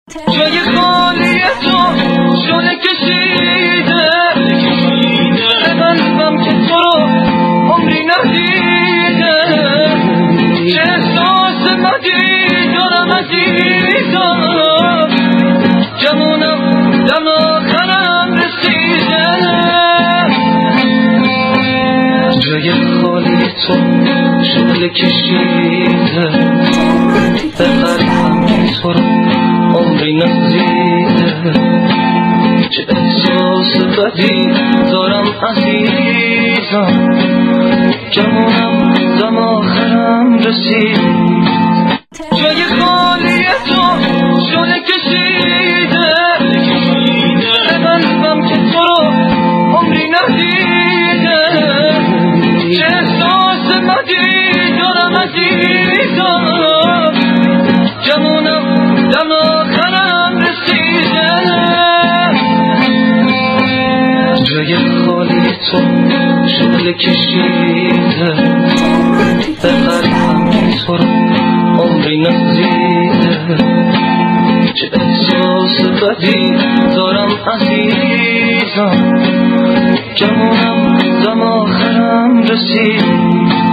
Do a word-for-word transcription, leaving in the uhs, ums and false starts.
جای خالی تو شونه کشیده به قلبم که تو رو عمری ندیده، چه احساس بدی دارم عزیزم، جمونم دم آخرم رسیده. جای خالی تو شونه کشیده به قلبم که تو رو عمری ندیده، چه احساس بدی دارم عزیزم، جمونم دم آخرم رسید. جای خالی تو شونه کشیده به قلبم که تو رو عمری ندیده، چه احساس بدی دارم عزیزم، جمونم دم آخرم رسیده. جای خالی تو شعله کشیده به قلبم که تو رو عمری ندیده، چه احساس بدی دارم عزیزم، جمونم دم آخرم رسید.